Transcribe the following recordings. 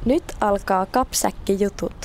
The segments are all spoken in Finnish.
Nyt alkaa Kapsäkki-jutut.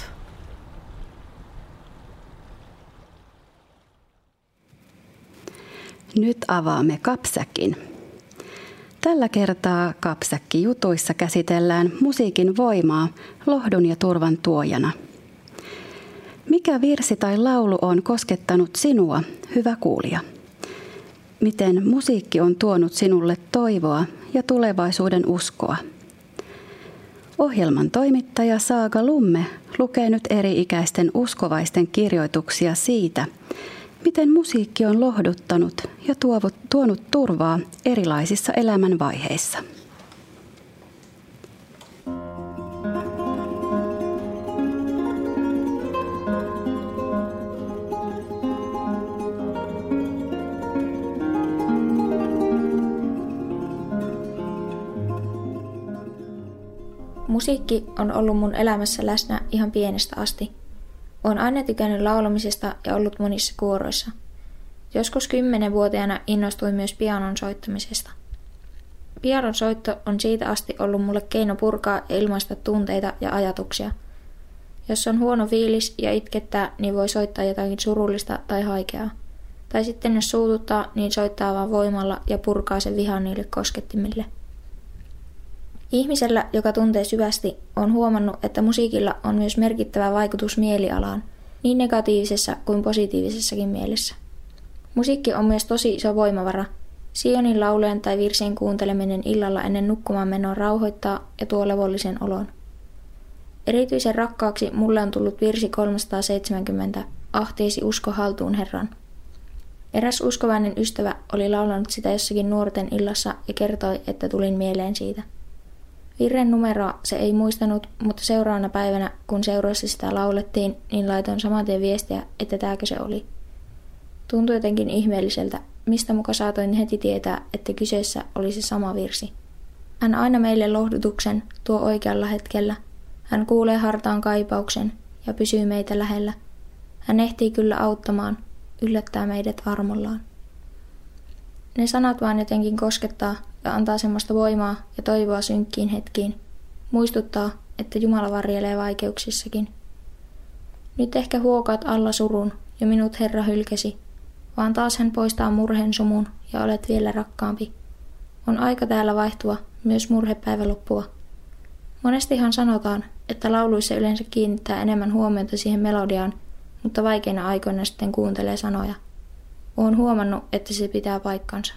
Nyt avaamme Kapsäkin. Tällä kertaa Kapsäkki-jutuissa käsitellään musiikin voimaa lohdun ja turvan tuojana. Mikä virsi tai laulu on koskettanut sinua, hyvä kuulija? Miten musiikki on tuonut sinulle toivoa ja tulevaisuuden uskoa? Ohjelman toimittaja Saaga Lumme lukee nyt eri-ikäisten uskovaisten kirjoituksia siitä, miten musiikki on lohduttanut ja tuonut turvaa erilaisissa elämänvaiheissa. Musiikki on ollut mun elämässä läsnä ihan pienestä asti. Olen aina tykännyt laulamisesta ja ollut monissa kuoroissa. Joskus 10-vuotiaana innostuin myös pianon soittamisesta. Pianon soitto on siitä asti ollut mulle keino purkaa ja ilmaista tunteita ja ajatuksia. Jos on huono fiilis ja itkettää, niin voi soittaa jotakin surullista tai haikeaa. Tai sitten jos suututtaa, niin soittaa vaan voimalla ja purkaa sen vihan niille koskettimille. Ihmisellä, joka tuntee syvästi, on huomannut, että musiikilla on myös merkittävä vaikutus mielialaan, niin negatiivisessa kuin positiivisessakin mielessä. Musiikki on myös tosi iso voimavara. Sionin laulujen tai virsien kuunteleminen illalla ennen nukkumaan menoa rauhoittaa ja tuo levollisen olon. Erityisen rakkaaksi mulle on tullut virsi 370, Ahtiisi usko haltuun Herran. Eräs uskovainen ystävä oli laulanut sitä jossakin nuorten illassa ja kertoi, että tulin mieleen siitä. Virren numeroa se ei muistanut, mutta seuraavana päivänä, kun seuroissa sitä laulettiin, niin laitoin saman tien viestiä, että tääkö se oli. Tuntui jotenkin ihmeelliseltä, mistä muka saatoin heti tietää, että kyseessä oli se sama virsi. Hän aina meille lohdutuksen tuo oikealla hetkellä. Hän kuulee hartaan kaipauksen ja pysyy meitä lähellä. Hän ehtii kyllä auttamaan, yllättää meidät armollaan. Ne sanat vaan jotenkin koskettaa ja antaa semmoista voimaa ja toivoa synkkiin hetkiin. Muistuttaa, että Jumala varjelee vaikeuksissakin. Nyt ehkä huokaat alla surun ja minut Herra hylkäsi, vaan taas hän poistaa murheen sumun ja olet vielä rakkaampi. On aika täällä vaihtua, myös murhepäivä loppua. Monestihan sanotaan, että lauluissa yleensä kiinnittää enemmän huomiota siihen melodiaan, mutta vaikeina aikoina sitten kuuntelee sanoja. Olen huomannut, että se pitää paikkansa.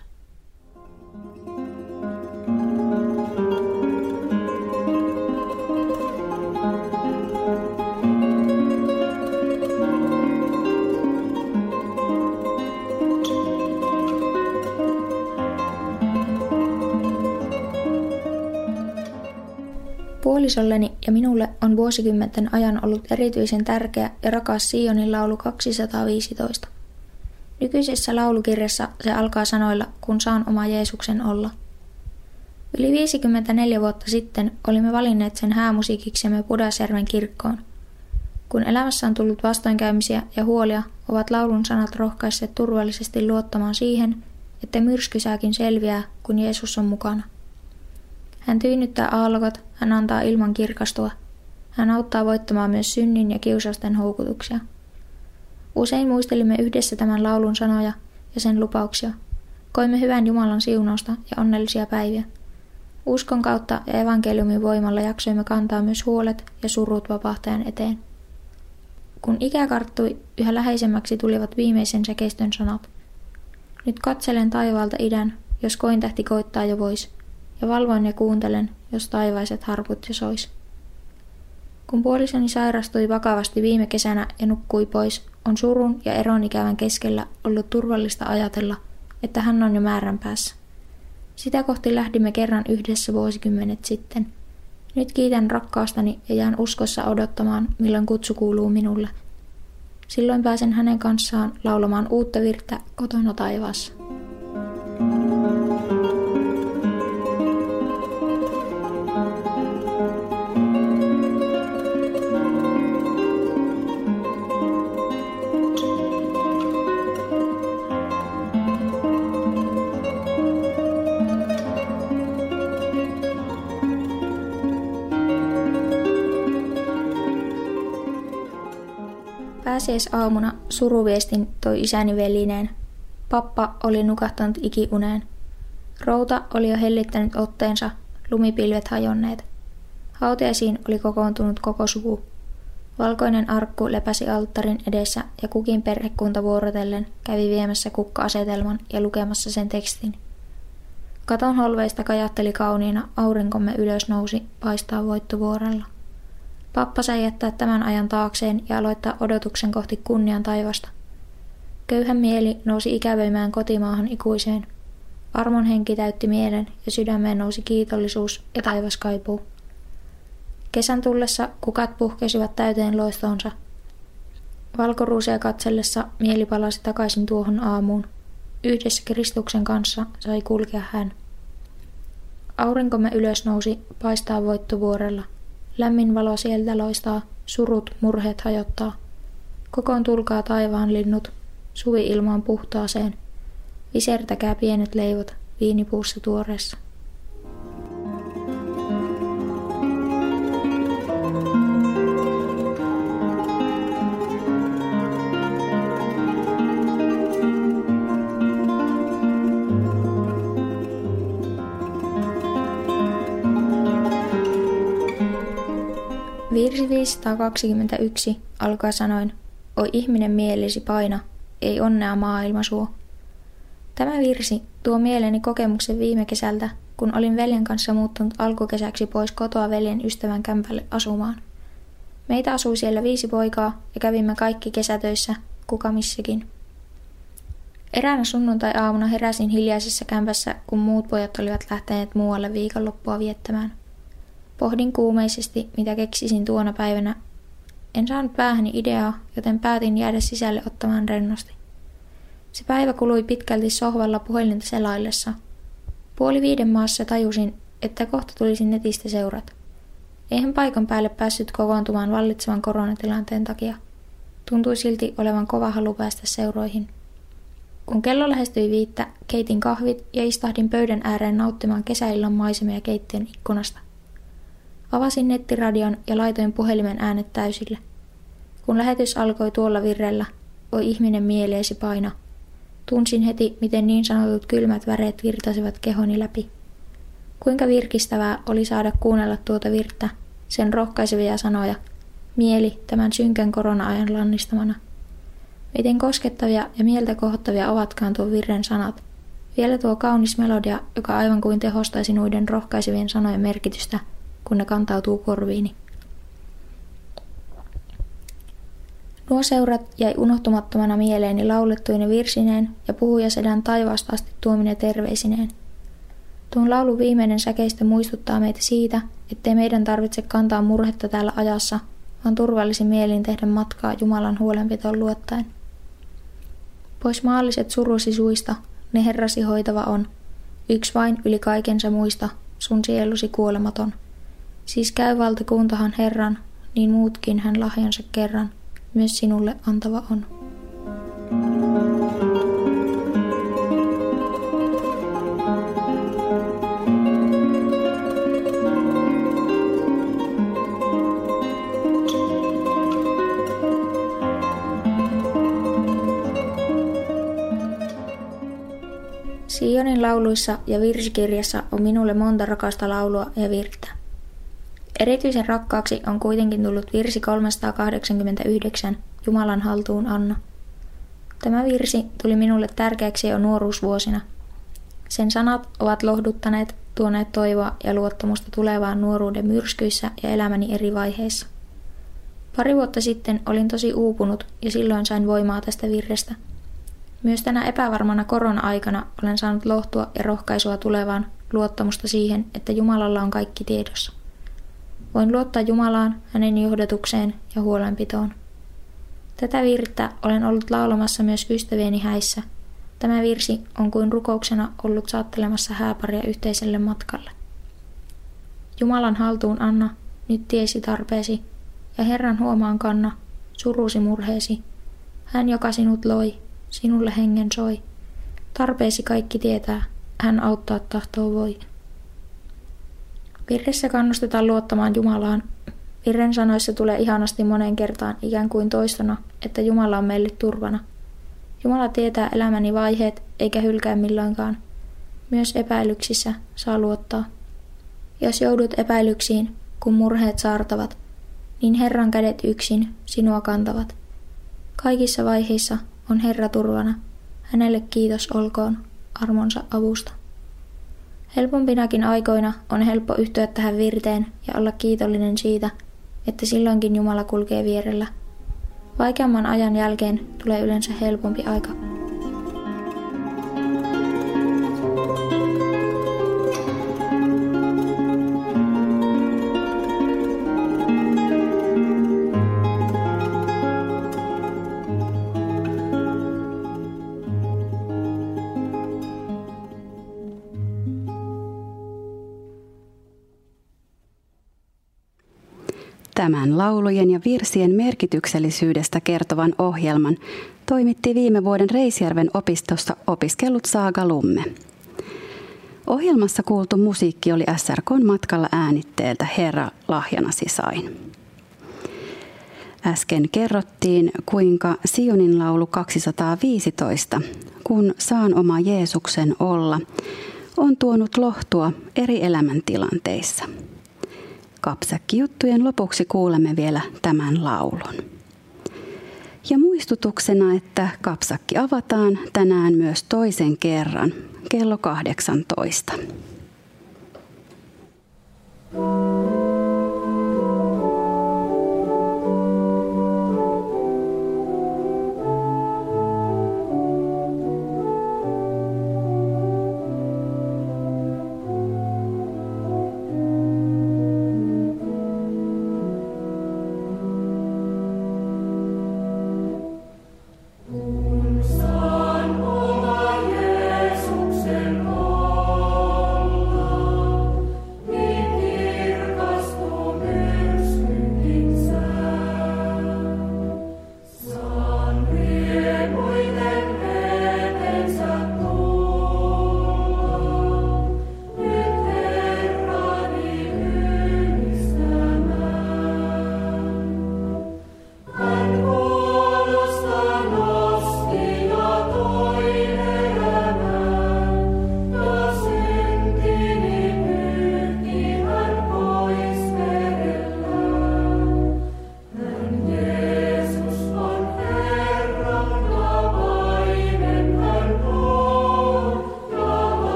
Puolisolleni ja minulle on vuosikymmenten ajan ollut erityisen tärkeä ja rakas Sionin laulu 215. Nykyisessä laulukirjassa se alkaa sanoilla, kun saan oma Jeesuksen olla. Yli 54 vuotta sitten olimme valinneet sen häämusiikiksemme Pudasjärven kirkkoon. Kun elämässä on tullut vastoinkäymisiä ja huolia, ovat laulun sanat rohkaisseet turvallisesti luottamaan siihen, että myrskysääkin selviää, kun Jeesus on mukana. Hän tyynnyttää aallokot, hän antaa ilman kirkastua. Hän auttaa voittamaan myös synnin ja kiusausten houkutuksia. Usein muistelimme yhdessä tämän laulun sanoja ja sen lupauksia. Koimme hyvän Jumalan siunausta ja onnellisia päiviä. Uskon kautta ja evankeliumin voimalla jaksoimme kantaa myös huolet ja surut vapahtajan eteen. Kun ikä karttui, yhä läheisemmäksi tulivat viimeisen säkeistön sanat. Nyt katselen taivaalta idän, jos kointähti koittaa jo vois, ja valvoin ja kuuntelen, jos taivaiset harput jo sois. Kun puolisoni sairastui vakavasti viime kesänä ja nukkui pois, on surun ja eron ikävän keskellä ollut turvallista ajatella, että hän on jo määränpäässä. Sitä kohti lähdimme kerran yhdessä vuosikymmenet sitten. Nyt kiitän rakkaastani ja jään uskossa odottamaan, milloin kutsu kuuluu minulle. Silloin pääsen hänen kanssaan laulamaan uutta virttä kotona taivaassa. Pääsiäisaamuna suruviestin toi isäni velineen. Pappa oli nukahtanut ikiuneen. Routa oli jo hellittänyt otteensa, lumipilvet hajonneet. Hautajaisiin oli kokoontunut koko suku. Valkoinen arkku lepäsi alttarin edessä ja kukin perhekunta vuorotellen kävi viemässä kukka-asetelman ja lukemassa sen tekstin. Katon holveista kajatteli kauniina, aurinkomme ylösnousi, paistaa voittovuorella. Pappa sai jättää tämän ajan taakseen ja aloittaa odotuksen kohti kunnian taivasta. Köyhän mieli nousi ikävöimään kotimaahan ikuiseen. Armon henki täytti mielen ja sydämeen nousi kiitollisuus ja taivas kaipuu. Kesän tullessa kukat puhkesivat täyteen loistonsa. Valkoruusia katsellessa mieli palasi takaisin tuohon aamuun. Yhdessä Kristuksen kanssa sai kulkea hän. Aurinkomme ylösnousi, paistaa voittovuorella. Lämmin valo sieltä loistaa, surut, murheet hajottaa. Kokoon tulkaa taivaan linnut, suvi ilmaan puhtaaseen. Visertäkää pienet leivot, viinipuussa tuoreessa. Virsi 521 alkaa sanoin, oi ihminen mielesi paina, ei onnea maailma suo. Tämä virsi tuo mieleeni kokemuksen viime kesältä, kun olin veljen kanssa muuttunut alkukesäksi pois kotoa veljen ystävän kämpälle asumaan. Meitä asui siellä 5 poikaa ja kävimme kaikki kesätöissä, kuka missäkin. Eräänä sunnuntai-aamuna heräsin hiljaisessa kämpässä, kun muut pojat olivat lähteneet muualle viikonloppua viettämään. Pohdin kuumeisesti, mitä keksisin tuona päivänä. En saanut päähäni ideaa, joten päätin jäädä sisälle ottamaan rennosti. Se päivä kului pitkälti sohvalla puhelinta selaillessa. 4:30 maassa tajusin, että kohta tulisin netistä seurat. Eihän paikan päälle päässyt kokoontumaan vallitsevan koronatilanteen takia. Tuntui silti olevan kova halu päästä seuroihin. Kun kello lähestyi 5, keitin kahvit ja istahdin pöydän ääreen nauttimaan kesäillan maisemia keittiön ikkunasta. Avasin nettiradion ja laitoin puhelimen äänet täysille. Kun lähetys alkoi tuolla virrellä, oi ihminen mieleesi paina. Tunsin heti, miten niin sanotut kylmät väreet virtasivat kehoni läpi. Kuinka virkistävää oli saada kuunnella tuota virttä, sen rohkaisevia sanoja, mieli tämän synkän korona-ajan lannistamana. Miten koskettavia ja mieltä kohottavia ovatkaan tuon virren sanat. Vielä tuo kaunis melodia, joka aivan kuin tehostaisi noiden rohkaisevien sanojen merkitystä, kun ne kantautuu korviini. Nuo seurat jäi unohtumattomana mieleeni laulettuine virsineen ja puhujasedän taivaasta asti tuomine terveisineen. Tuon laulun viimeinen säkeistö muistuttaa meitä siitä, ettei meidän tarvitse kantaa murhetta täällä ajassa, vaan turvallisin mielin tehdä matkaa Jumalan huolenpitoon luottaen. Pois maalliset surusi suista, ne Herrasi hoitava on. Yksi vain yli kaikensa muista, sun sielusi kuolematon. Siis käy valtakuntahan Herran, niin muutkin hän lahjansa kerran, myös sinulle antava on. Sionin lauluissa ja virsikirjassa on minulle monta rakasta laulua ja virttä. Erityisen rakkaaksi on kuitenkin tullut virsi 389, Jumalan haltuun anna. Tämä virsi tuli minulle tärkeäksi jo nuoruusvuosina. Sen sanat ovat lohduttaneet, tuoneet toivoa ja luottamusta tulevaan nuoruuden myrskyissä ja elämäni eri vaiheissa. 2 vuotta sitten olin tosi uupunut ja silloin sain voimaa tästä virrestä. Myös tänä epävarmana korona-aikana olen saanut lohtua ja rohkaisua tulevaan, luottamusta siihen, että Jumalalla on kaikki tiedossa. Voin luottaa Jumalaan, hänen johdatukseen ja huolenpitoon. Tätä virttä olen ollut laulamassa myös ystävieni häissä. Tämä virsi on kuin rukouksena ollut saattelemassa hääparia yhteiselle matkalle. Jumalan haltuun anna, nyt tiesi tarpeesi, ja Herran huomaan kanna, surusi murheesi. Hän, joka sinut loi, sinulle hengen soi. Tarpeesi kaikki tietää, hän auttaa tahtoo voi. Virressä kannustetaan luottamaan Jumalaan, Virren sanoissa tulee ihanasti monen kertaan ikään kuin toistona, että Jumala on meille turvana. Jumala tietää elämäni vaiheet eikä hylkää milloinkaan. Myös epäilyksissä saa luottaa. Jos joudut epäilyksiin, kun murheet saartavat, niin Herran kädet yksin sinua kantavat. Kaikissa vaiheissa on Herra turvana. Hänelle kiitos olkoon armonsa avusta. Helpompinakin aikoina on helppo yhtyä tähän virteen ja olla kiitollinen siitä, että silloinkin Jumala kulkee vierellä. Vaikeamman ajan jälkeen tulee yleensä helpompi aika. Tämän laulujen ja virsien merkityksellisyydestä kertovan ohjelman toimitti viime vuoden Reisjärven opistossa opiskellut Saaga Lumme. Ohjelmassa kuultu musiikki oli SRK:n matkalla äänitteeltä Herra lahjanasi sain. Äsken kerrottiin, kuinka Sionin laulu 215, kun saan oma Jeesuksen olla, on tuonut lohtua eri elämäntilanteissa. Kapsäkkijuttujen lopuksi kuulemme vielä tämän laulun. Ja muistutuksena, että kapsakki avataan tänään myös toisen kerran kello 18. Saan oma Jeesuksen olla.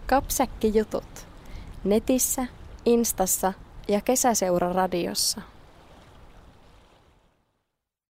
Kapsäkki jutut. Netissä, Instassa ja Kesäseura radiossa.